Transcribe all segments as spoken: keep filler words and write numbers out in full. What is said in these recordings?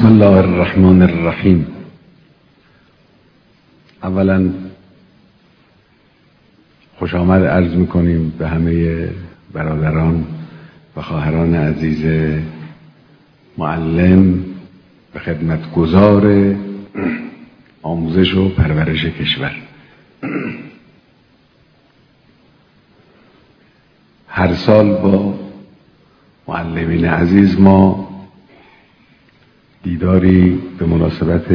بسم الله الرحمن الرحیم. اولا خوش آمد عرض میکنیم به همه برادران و خواهران عزیز معلم و خدمتگزار آموزش و پرورش کشور. هر سال با معلمین عزیز ما دیداری به مناسبت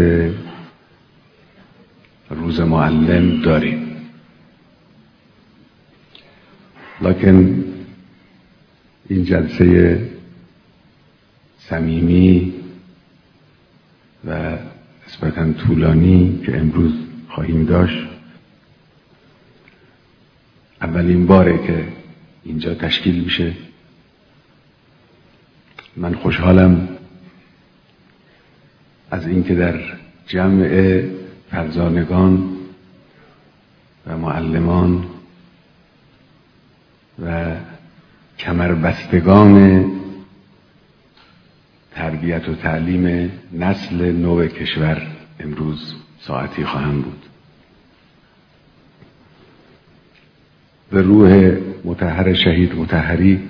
روز معلم داریم، لکن این جلسه صمیمی و نسبتاً طولانی که امروز خواهیم داشت اولین باره که اینجا تشکیل میشه. من خوشحالم از اینکه در جمع فرزانگان و معلمان و کمربستگان تربیت و تعلیم نسل نو کشور امروز ساعتی خواهم بود. به روح مطهر شهید مطهری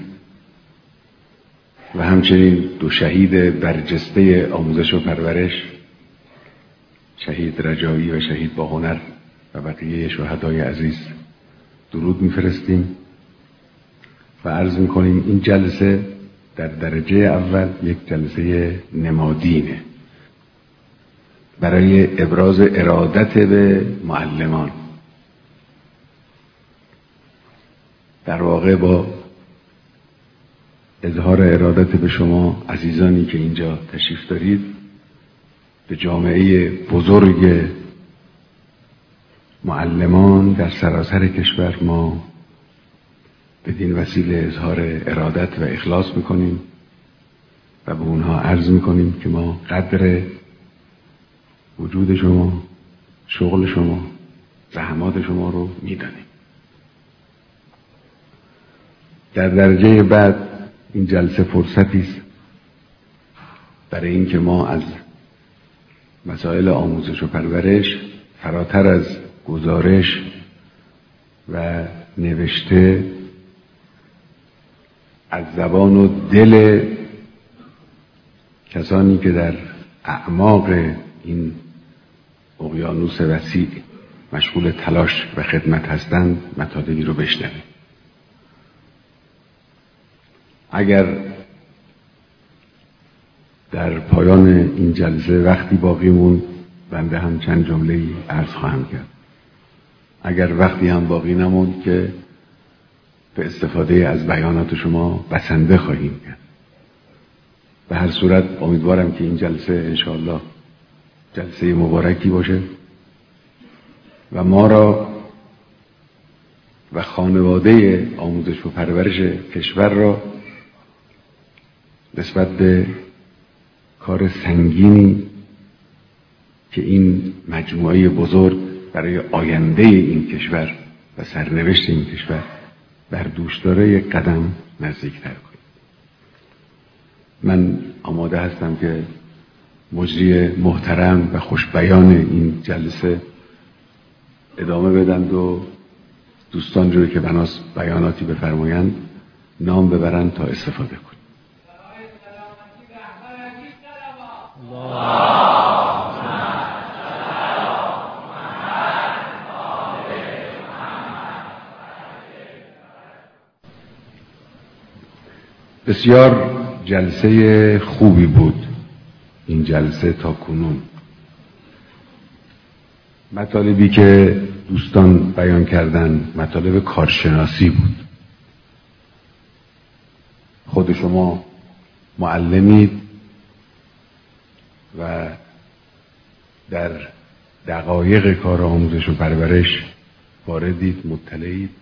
و همچنین دو شهید برجسته آموزش و پرورش، شهید رجایی و شهید با هنر و بقیه شهدای عزیز درود میفرستیم و عرض میکنیم این جلسه در درجه اول یک جلسه نمادینه برای ابراز ارادت به معلمان. در واقع با اظهار ارادت به شما عزیزانی که اینجا تشریف دارید، به جامعه بزرگ معلمان در سراسر کشور ما بدین وسیله اظهار ارادت و اخلاص میکنیم و به اونها عرض میکنیم که ما قدر وجود شما، شغل شما، زحمات شما رو میدانیم. در درجه بعد این جلسه فرصتی است برای اینکه ما از مسائل آموزش و پرورش فراتر از گزارش و نوشته از زبان و دل کسانی که در اعماق این اقیانوس وسیع مشغول تلاش و خدمت هستند مطالبی رو بشنویم. اگر در پایان این جلسه وقتی باقی موند بنده هم چند جمله‌ای عرض خواهم کرد. اگر وقتی هم باقی نموند که به استفاده از بیانات شما بسنده خواهیم کرد. به هر صورت امیدوارم که این جلسه انشاءالله جلسه مبارکی باشه و ما را و خانواده آموزش و پرورش کشور را نسبت به کار سنگینی که این مجموعه بزرگ برای آینده این کشور و سرنوشت این کشور بر دوش داره یک قدم نزدیکتر کنیم. من آماده هستم که مجری محترم و خوشبیان این جلسه ادامه بدند و دوستان رو که بناس بیاناتی بفرمایند نام ببرند تا استفاده کنیم. بسیار جلسه خوبی بود این جلسه تا کنون. مطالبی که دوستان بیان کردن مطالب کارشناسی بود. خود شما معلمید و در دقایق کار آموزش و پرورش واردید، مطلعید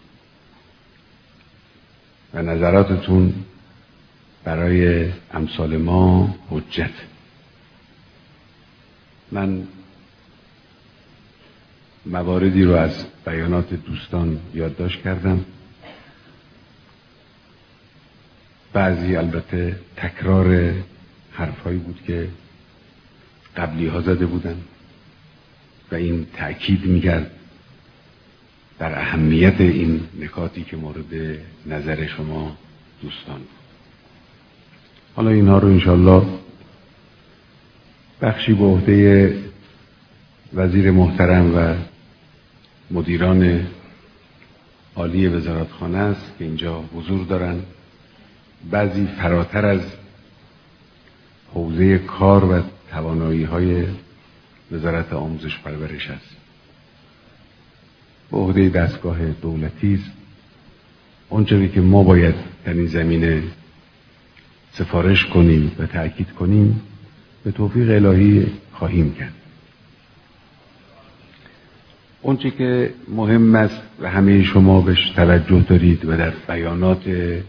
و نظراتتون برای امثال ما حجت. من مواردی رو از بیانات دوستان یادداشت کردم، بعضی البته تکرار حرفایی بود که قبلی ها زده بودن و این تأکید میکرد در اهمیت این نکاتی که مورد نظر شما دوستان بود. حالا اینها رو انشالله بخشی به عهده وزیر محترم و مدیران عالی وزارتخانه است که اینجا حضور دارن. بعضی فراتر از حوزه کار و توانایی های وزارت آموزش پرورش است، به عهده دستگاه دولتی است. اونچه که ما باید در این زمینه سفارش کنیم و تأکید کنیم به توفیق الهی خواهیم کرد. اونچه که مهم است و همه شما بهش توجه دارید و در بیانات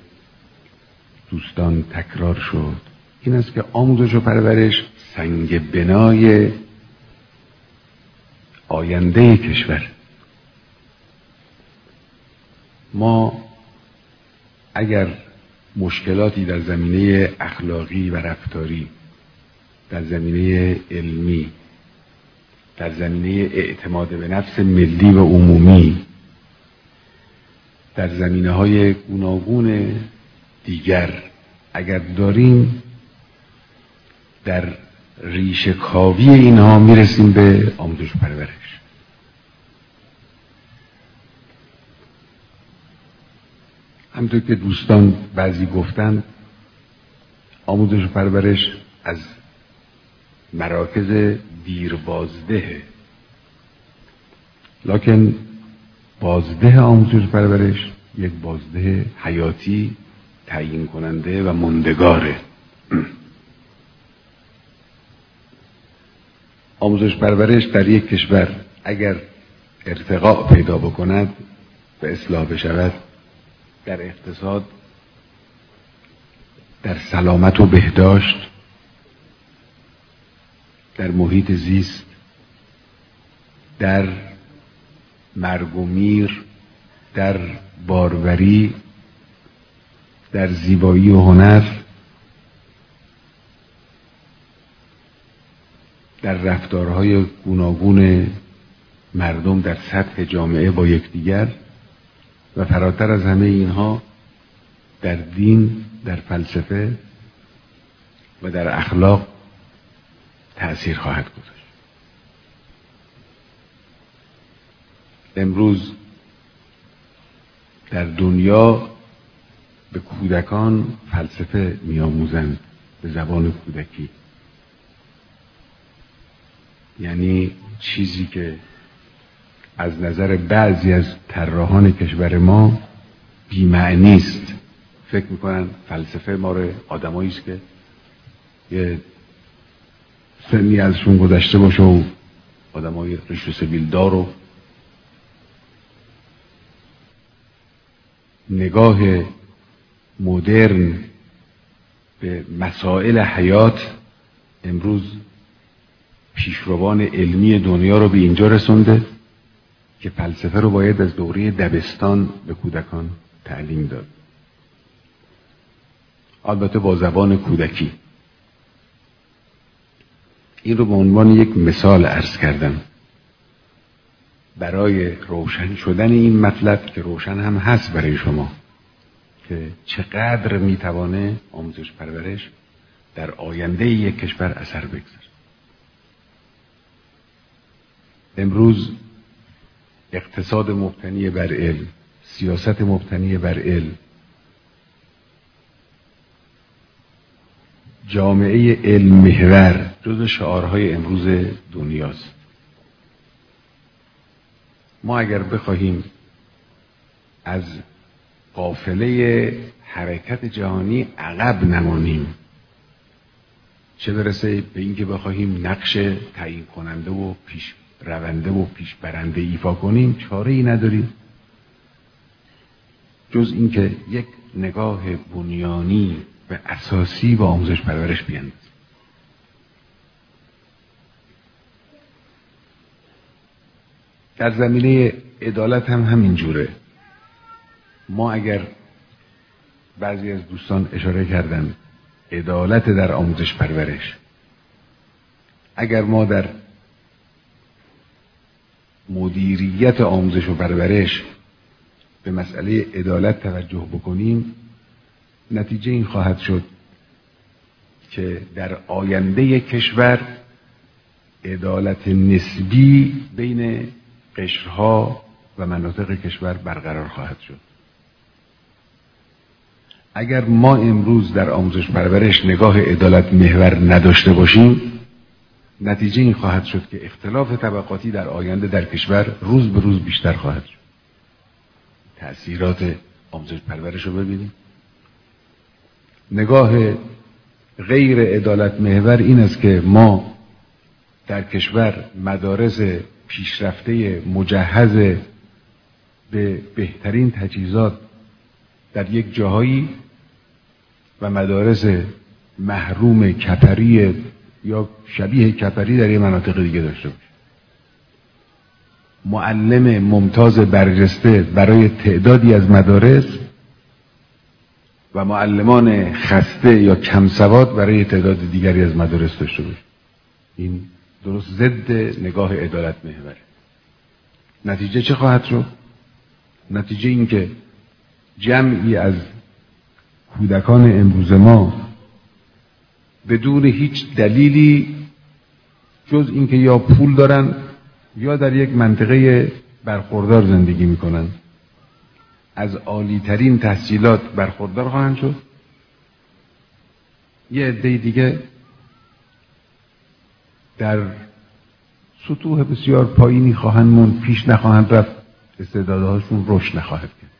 دوستان تکرار شد، این است که آموزش و پرورش سنگ بنای آینده کشور. ما اگر مشکلاتی در زمینه اخلاقی و رفتاری، در زمینه علمی، در زمینه اعتماد به نفس ملی و عمومی، در زمینه‌های گوناگون دیگر اگر داریم، در ریشه کاوی اینها میرسیم به آموزش پرورش. همونطور که دوستان بعضی گفتن، آموزش پرورش از مراکز دیر بازده، لکن بازده آموزش پرورش یک بازده حیاتی، تعیین کننده و ماندگاره. آموزش پرورش در یک کشور اگر ارتقاء پیدا بکند و اصلاح بشود، در اقتصاد، در سلامت و بهداشت، در محیط زیست، در مرگ و میر، در باروری، در زیبایی و هنر، در رفتارهای گوناگون مردم در سطح جامعه با یکدیگر و فراتر از همه اینها در دین، در فلسفه و در اخلاق تأثیر خواهد گذاشت. امروز در دنیا به کودکان فلسفه می‌آموزند به زبان کودکی، یعنی چیزی که از نظر بعضی از طراحان کشور ما بی‌معنی است. فکر میکنن فلسفه مال آدمایی است که یه سنی ازشون گذشته باشه و آدمای ریش و سبیلدار و نگاه مدرن به مسائل حیات امروز پیشروان علمی دنیا رو به اینجا رسونده که فلسفه رو باید از دوره دبستان به کودکان تعلیم داد، البته با زبان کودکی. این رو به عنوان یک مثال عرض کردم برای روشن شدن این مطلب که روشن هم هست برای شما که چقدر میتوانه آموزش پرورش در آینده یک کشور اثر بگذاره. امروز اقتصاد مبتنی بر علم، سیاست مبتنی بر علم، جامعه علم محور جز شعارهای امروز دنیاست. ما اگر بخواهیم از قافله حرکت جهانی عقب نمانیم، چه برسه به اینکه بخواهیم نقش تعیین کننده و پیش رونده و پیش برنده ایفا کنیم، چاره ای نداریم جز اینکه یک نگاه بنیانی و اساسی به آموزش پرورش بیاندازیم. در زمینه عدالت هم همین جوره. ما اگر بعضی از دوستان اشاره کردن عدالت در آموزش پرورش، اگر ما در مدیریت آموزش و پرورش به مسئله عدالت توجه بکنیم، نتیجه این خواهد شد که در آینده کشور عدالت نسبی بین قشرها و مناطق کشور برقرار خواهد شد. اگر ما امروز در آموزش پرورش نگاه عدالت محور نداشته باشیم، نتیجه این خواهد شد که اختلاف طبقاتی در آینده در کشور روز به روز بیشتر خواهد شد. تأثیرات آموزش پرورش رو ببینیم. نگاه غیر عدالت محور این است که ما در کشور مدارس پیشرفته مجهز به بهترین تجهیزات در یک جاهایی و مدارس محروم کپری یا شبیه کپری در یک مناطق دیگه داشته باشیم. معلم ممتاز برجسته برای تعدادی از مدارس و معلمان خسته یا کم سواد برای تعداد دیگری از مدارس داشته باشیم. این درست ضد نگاه عدالت محوره. نتیجه چه خواهد شد؟ نتیجه این که جمعی از کودکان امروز ما بدون هیچ دلیلی جز اینکه یا پول دارن یا در یک منطقه برخوردار زندگی میکنن از عالی ترین تحصیلات برخوردار خواهند شد. یه عده دیگه در سطوح بسیار پایینی خواهند موند، پیش نخواهند رفت، استعدادهاشون رشد نخواهد کرد.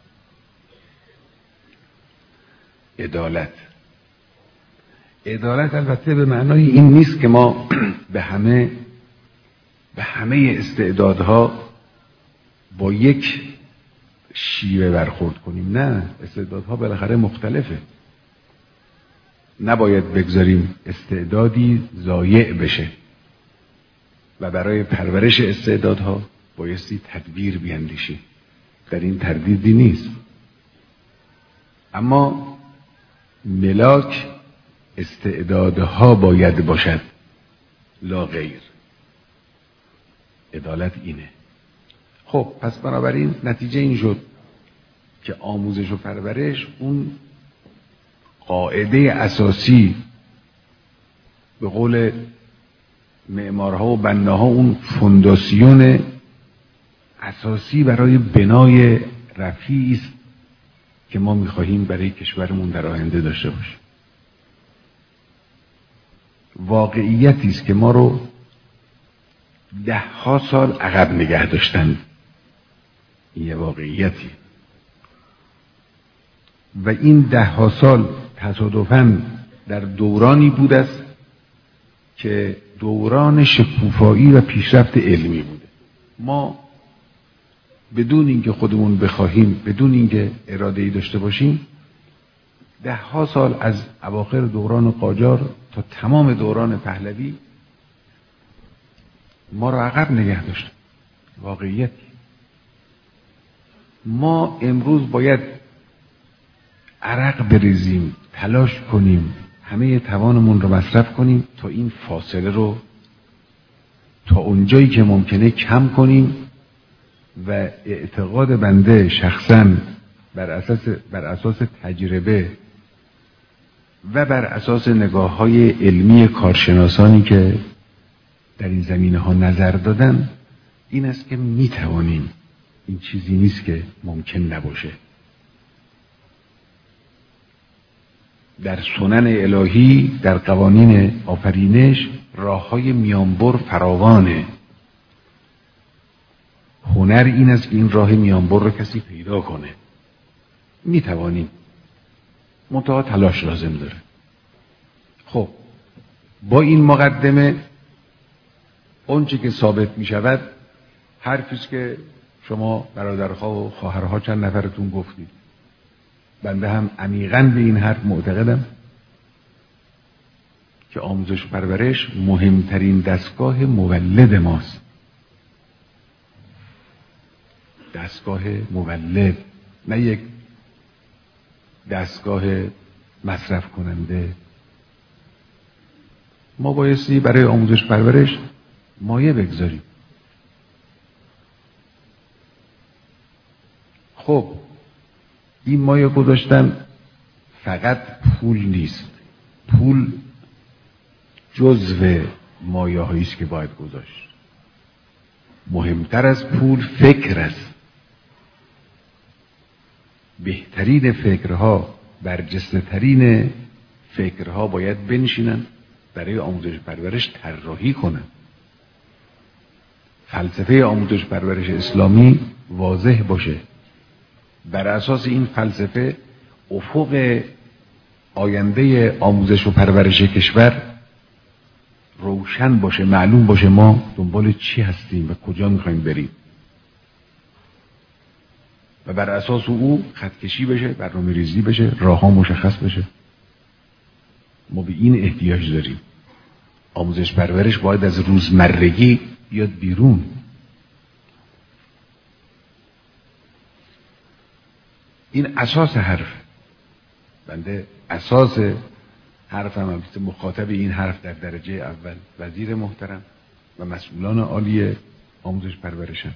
عدالت عدالت البته به معنای این نیست که ما به همه به همه استعدادها با یک شیوه برخورد کنیم. نه، استعدادها بالاخره مختلفه. نباید بگذاریم استعدادی ضایع بشه و برای پرورش استعدادها بایستی تدبیر بیندیشیم. در این تردیدی نیست، اما ملاک استعدادها باید باشد لا غیر. عدالت اینه. خب پس بنابراین نتیجه این شد که آموزش و پرورش اون قاعده اساسی، به قول معمارها و بناها اون فونداسیون اساسی برای بنای رفیعی است که ما می‌خواهیم برای کشورمون در آینده داشته باشیم. واقعیتی است که ما رو ده ها سال عقب نگه داشتن. این یه واقعیتی و این ده ها سال تصادفاً در دورانی بود است که دوران شکوفایی و پیشرفت علمی بوده. ما بدون اینکه خودمون بخواهیم، بدون اینکه اراده‌ای داشته باشیم، ده ها سال از اواخر دوران قاجار تا تمام دوران پهلوی ما را عقب نگه داشت. واقعیت ما امروز باید عرق بریزیم، تلاش کنیم، همه توانمون رو مصرف کنیم تا این فاصله رو تا اونجایی که ممکنه کم کنیم و اعتقاد بنده شخصاً بر اساس بر اساس تجربه و بر اساس نگاه‌های علمی کارشناسانی که در این زمینه ها نظر دادن این است که می توانیم. این چیزی نیست که ممکن نباشه. در سنن الهی، در قوانین آفرینش راه‌های میانبر فراوانه. هنر این است که این راه میانبر رو کسی پیدا کنه. می توانیم، منتها تلاش لازم داره. خب با این مقدمه اون چی که ثابت می شود حرفیست که شما برادرها و خواهرها چند نفرتون گفتید. بنده هم عمیقاً به این حرف معتقدم که آموزش و پرورش مهمترین دستگاه مولد ماست. دستگاه مولد، نه یک دستگاه مصرف کننده. ما بایستی برای آموزش پرورش مایه بگذاریم. خب این مایه گذاشتن فقط پول نیست، پول جزو مایه هایی است که باید گذاشت. مهمتر از پول فکر است. بهترین فکرها، برجسته ترین فکرها باید بنشینن برای آموزش پرورش طراحی کنن. فلسفه آموزش پرورش اسلامی واضح باشه، بر اساس این فلسفه افق آینده آموزش و پرورش کشور روشن باشه، معلوم باشه ما دنبال چی هستیم و کجا میخوایم بریم و بر اساس او خطکشی بشه، برنامه ریزی بشه، راه ها مشخص بشه. ما به این احتیاج داریم. آموزش پرورش باید از روزمرگی بیاد بیرون. این اساس حرف. بنده اساس حرفم هم مخاطب این حرف در درجه اول وزیر محترم و مسئولان عالی آموزش پرورشن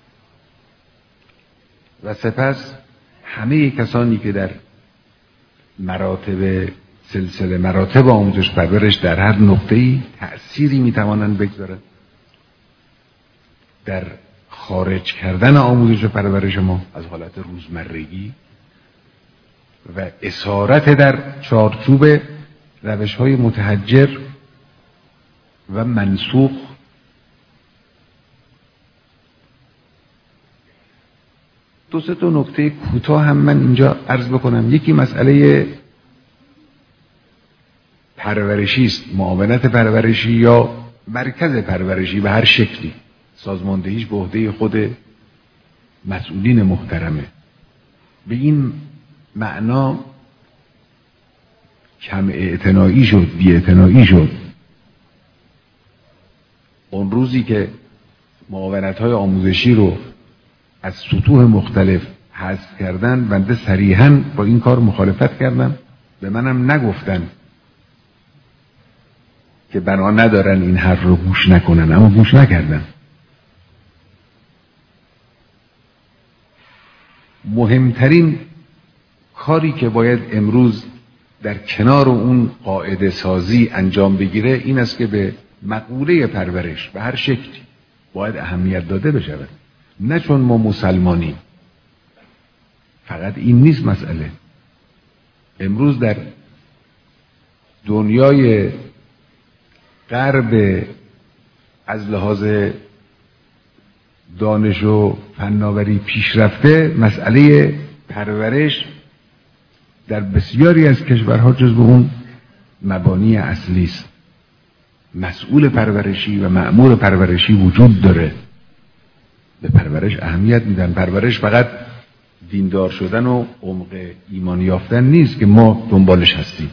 و سپس همه کسانی که در مراتب سلسله مراتب آموزش پرورش در هر نقطه‌ای تأثیری میتوانند بگذارند در خارج کردن آموزش و پرورش ما از حالت روزمرگی و اسارت در چارچوب روش‌های متحجر و منسوخ. دو سه تا نکته کوتاه هم من اینجا عرض بکنم. یکی مسئله پرورشی است، معاونت پرورشی یا مرکز پرورشی به هر شکلی. سازماندهیش به عهده خود مسئولین محترمه. به این معنا کم اعتنایی شد، بی اعتنایی شد. اون روزی که معاونت‌های آموزشی رو از سطوح مختلف حذف کردن، بنده صریحاً با این کار مخالفت کردم. به منم نگفتن که بنا ندارن این حرف رو گوش نکنن، اما گوش نکردن. مهمترین کاری که باید امروز در کنار اون قاعده سازی انجام بگیره این است که به مقوله پرورش به هر شکلی باید اهمیت داده بشود. نه چون ما مسلمانیم، فقط این نیست مسئله. امروز در دنیای غرب از لحاظ دانش و فناوری پیشرفته، مسئله پرورش در بسیاری از کشورها جزو اون مبانی اصلی است. مسئول پرورشی و مأمور پرورشی وجود داره، به پرورش اهمیت میدن. پرورش فقط دیندار شدن و عمق ایمان یافتن نیست که ما دنبالش هستیم.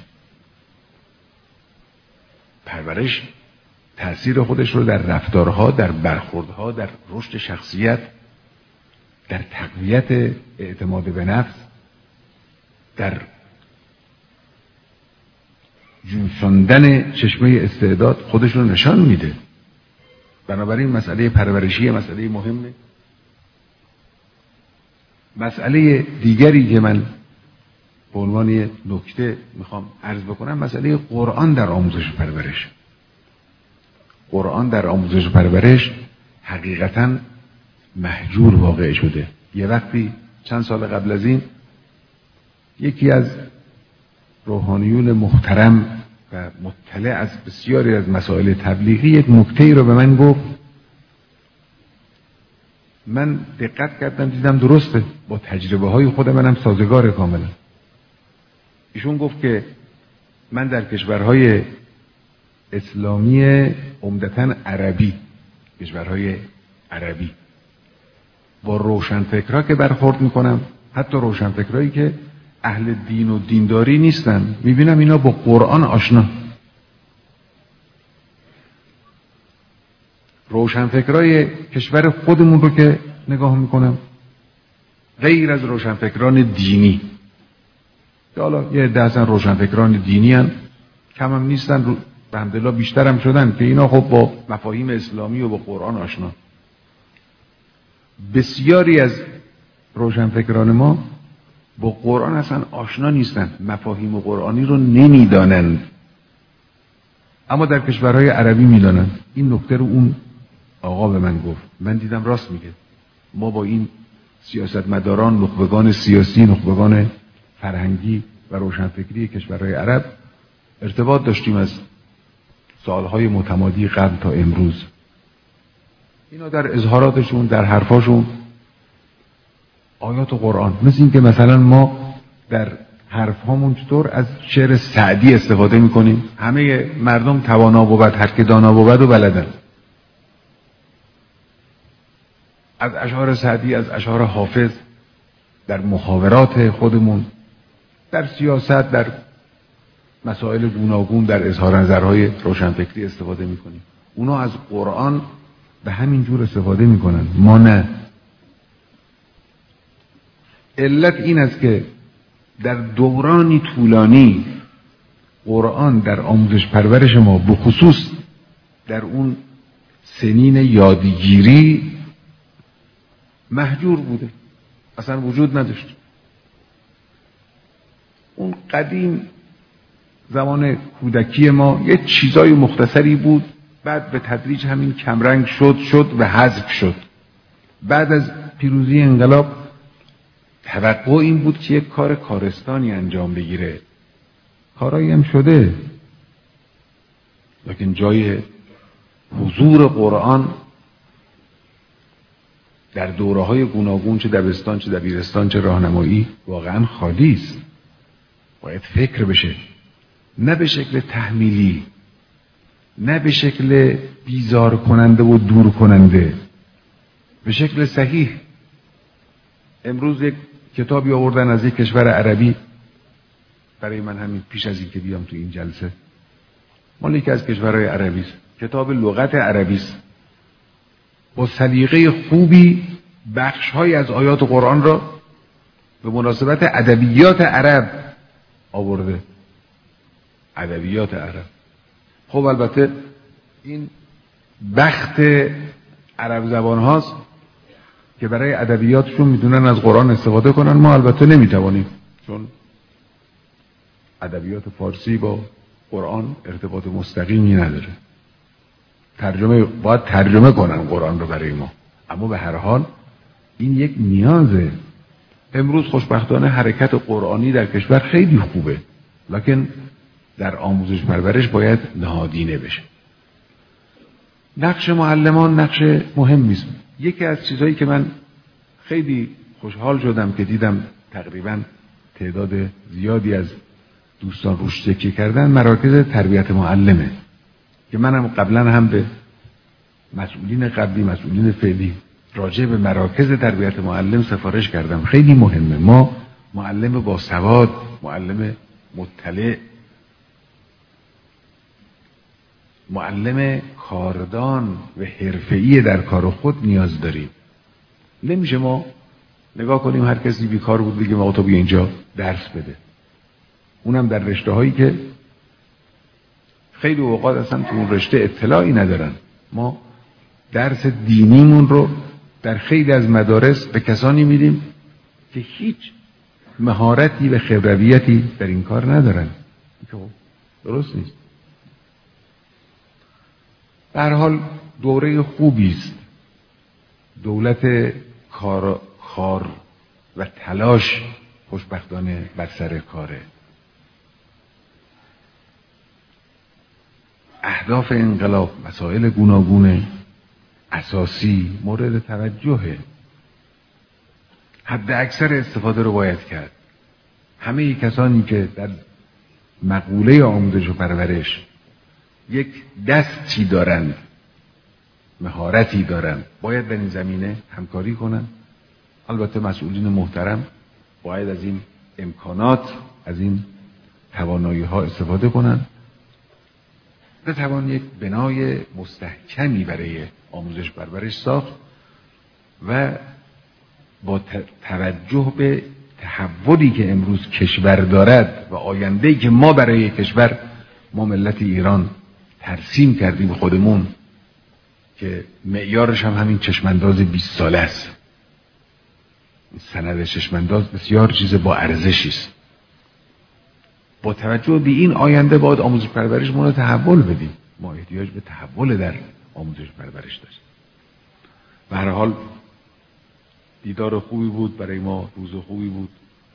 پرورش تأثیر خودش رو در رفتارها، در برخوردها، در رشد شخصیت، در تقویت اعتماد به نفس، در جوشاندن چشمه استعداد خودش رو نشان میده. بنابراین مسئله پرورشی مسئله مهمه. مسئله دیگری که من به عنوان نکته میخوام عرض بکنم مسئله قرآن در آموزش و پرورش. قرآن در آموزش و پرورش حقیقتاً مهجور واقع شده. یه وقتی چند سال قبل از این یکی از روحانیون محترم و مطلع از بسیاری از مسائل تبلیغی یک نکته‌ای رو به من گفت. من دقت کردم دیدم درسته، با تجربه های خود منم سازگار کاملا. ایشون گفت که من در کشورهای اسلامی عمدتاً عربی، کشورهای عربی با روشنفکرها که برخورد میکنم، حتی روشنفکرهایی که اهل دین و دینداری نیستن، میبینم اینا با قرآن آشنا. روشنفکرای کشور خودمون رو که نگاه میکنم، غیر از روشنفکران دینی که حالا یه عده اصلا روشنفکران دینی هن، کم هم نیستن، الحمدلله بیشتر هم شدن که اینا خب با مفاهیم اسلامی و با قرآن آشنا. بسیاری از روشنفکران ما با قرآن اصلا آشنا نیستن، مفاهیم قرآنی رو نمیدانند، اما در کشورهای عربی میدانند. این نکته رو اون آقا به من گفت، من دیدم راست میگه. ما با این سیاستمداران، نخبگان سیاسی، نخبگان فرهنگی و روشنفکری کشورهای عرب ارتباط داشتیم از سالهای متمادی قبل تا امروز. اینا در اظهاراتشون، در حرفاشون آیات قرآن، مثل این که مثلا ما در حرف هامون چطور از شعر سعدی استفاده میکنیم، همه مردم توانا بود هر که دانا بود و بلدن. از اشعار سعدی، از اشعار حافظ در محاورات خودمون، در سیاست، در مسائل گوناگون، در اظهار نظرهای روشنفکری استفاده میکنیم. اونا از قرآن به همین جور استفاده میکنن، ما نه. علت این است که در دورانی طولانی قرآن در آموزش پرورش ما، به خصوص در اون سنین یادگیری، مهجور بوده، اصلا وجود نداشت. اون قدیم زمان کودکی ما یه چیزای مختصری بود، بعد به تدریج همین کمرنگ شد شد و حذف شد. بعد از پیروزی انقلاب توقع این بود که یک کار کارستانی انجام بگیره، کارایی هم شده، لیکن جای حضور قرآن در دوره‌های گوناگون، چه دبستان چه دبیرستان چه راهنمایی، واقعا خالی است. باید فکر بشه، نه به شکل تحمیلی، نه به شکل بیزار کننده و دور کننده، به شکل صحیح. امروز یک کتابی آوردن از یک کشور عربی برای من، همین پیش از این که بیام تو این جلسه، مال یکی از کشورهای عربی است، کتاب لغت عربی است، با سلیقه خوبی بخش‌های از آیات قرآن را به مناسبت ادبیات عرب آورده. ادبیات عرب. خب البته این بخت عرب زبان هاست که برای ادبیاتشون میدونن از قرآن استفاده کنن. ما البته نمیتوانیم، چون ادبیات فارسی با قرآن ارتباط مستقیمی نداره. ترجمه باید ترجمه کنن قرآن رو برای ما، اما به هر حال این یک نیازه. امروز خوشبختانه حرکت قرآنی در کشور خیلی خوبه، لکن در آموزش پرورش باید نهادینه بشه. نقش معلمان نقش مهمی است. یکی از چیزهایی که من خیلی خوشحال شدم که دیدم تقریبا تعداد زیادی از دوستان روش تکیه کردن، مراکز تربیت معلمه، که منم قبلا هم به مسئولین قبلی، مسئولین فعلی، راجع به مراکز تربیت معلم سفارش کردم. خیلی مهمه. ما معلم با سواد، معلم مطلع، معلم کاردان و حرفه‌ای در کار خود نیاز داریم. نمیشه ما نگاه کنیم هر کسی بیکار بود بگیم آقا تو بیا اینجا درس بده، اونم در رشته هایی که خیلی اوقات اصلا تو اون رشته اطلاعی ندارن. ما درس دینیمون رو در خیلی از مدارس به کسانی میدیم که هیچ مهارتی و خبرویتی در این کار ندارن. درست نیست. به هر حال دوره خوبی است. دولت کار خار و تلاش خوشبختانه بر سر کاره. اهداف انقلاب، مسائل گوناگون اساسی مورد توجهه. حد اکثر استفاده رو باید کرد. همه کسانی که در مقوله آموزش و پرورش یک دستی دارند، مهارتی دارند، باید در این زمینه همکاری کنند. البته مسئولین محترم باید از این امکانات، از این توانایی ها استفاده کنند. بتوان یک بنای مستحکمی برای آموزش پرورش ساخت و با توجه به تحولی که امروز کشور دارد و آینده‌ای که ما برای کشور، ما ملت ایران ترسیم کردیم خودمون که معیارش هم همین چشمانداز بیست ساله است. سند چشمانداز بسیار چیز با ارزشی است. با توجه به این آینده باید آموزش پرورشمون رو تحول بدیم. ما احتیاج به تحول در آموزش پرورش داشتیم. به هر حال دیدار خوبی بود برای ما، روز خوبی بود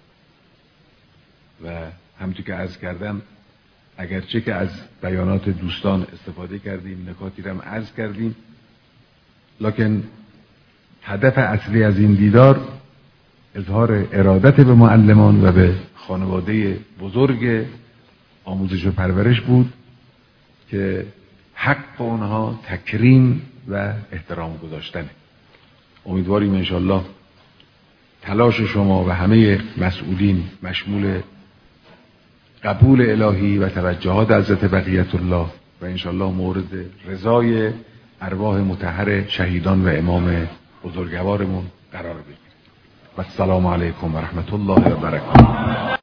و همچون که عرض کردم اگرچه که از بیانات دوستان استفاده کردیم، نکاتی رو هم عرض کردیم، لکن هدف اصلی از این دیدار اظهار ارادت به معلمان و به خانواده بزرگ آموزش و پرورش بود که حق اونها تکریم و احترام گذاشتنه. امیدواریم انشالله تلاش شما و همه مسئولین مشمول قبول الهی و توجهات حضرت بقیت الله و انشالله مورد رضای ارواح مطهر شهیدان و امام بزرگوارمون قرار بگیرید. و السلام علیکم و رحمت الله و برکاته.